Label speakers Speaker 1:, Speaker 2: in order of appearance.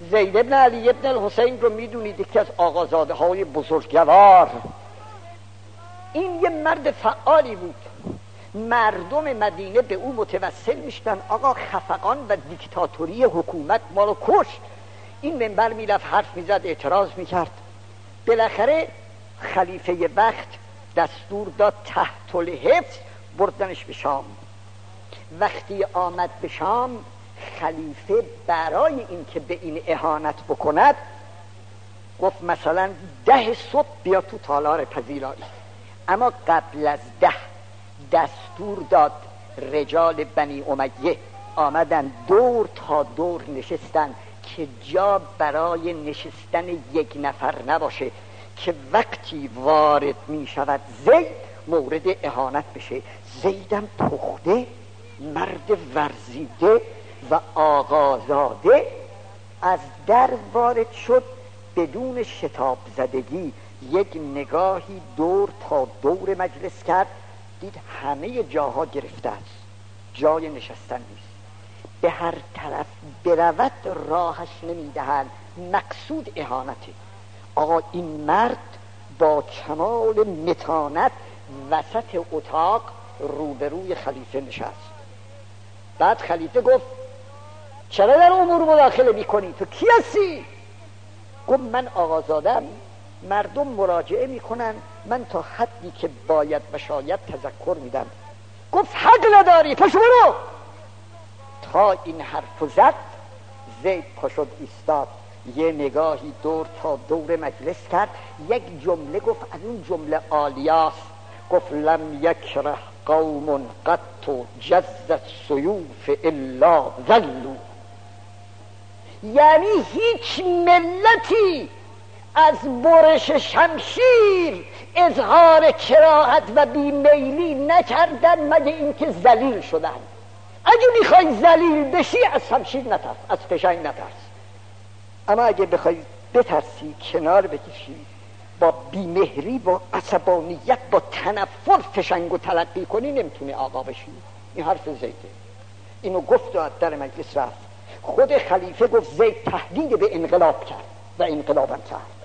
Speaker 1: زید بن علی بن الحسین رو میدونید، یکی از آقازاده های بزرگوار. این یه مرد فعالی بود. مردم مدینه به او متوسل میشدن آقا خفقان و دیکتاتوری حکومت ما رو کشت. این منبر میرفت حرف میزد، اعتراض میکرد. بالاخره خلیفه وقت دستور داد تحت الحفظ بردنش به شام. وقتی آمد به شام، خلیفه برای اینکه به این اهانت بکند گفت مثلا 10 صبح بیا تو تالار پذیرایی. اما قبل از 10 دستور داد رجال بنی امیه آمدن دور تا دور نشستن که جا برای نشستن یک نفر نباشه که وقتی وارد می شود زید مورد اهانت بشه. زیدم پخته، مرد ورزیده و آقازاده از در وارد شد، بدون شتاب زدگی یک نگاهی دور تا دور مجلس کرد، دید همه جاها گرفته است، جای نشستن نیست، به هر طرف برود راهش نمیدهند، مقصود اهانته. آقا این مرد با کمال متانت وسط اتاق روبروی خلیفه نشست. بعد خلیفه گفت چرا در امور مداخله میکنی؟ تو کی هستی؟ گفت من آقازادم، مردم مراجعه میکنن، من تا حدی که باید و شاید تذکر میدم. گفت حق نداری، پشو برو. تا این حرف زد زید پشد ایستاد، یه نگاهی دور تا دور مجلس کرد، یک جمله گفت، از اون جمله عالیاست. گفت لم یکره قوم قط جزت سیوف الا ذلوا. یعنی هیچ ملتی از برش شمشیر اظهار کراهت و بیمیلی نکردن مگه اینکه ذلیل شدن. اگه میخوای ذلیل بشی از شمشیر نترس، از فشنگ نترس. اما اگه بخوای بترسی کنار بکشی، با بیمهری، با عصبانیت، با تنفر فشنگ و تلقی کنی، نمیتونی آقا بشی. این حرف زیده. اینو گفت و در مجلس رفت. خود خلیفه گفت زید تهدید به انقلاب کرد و انقلابم کرد.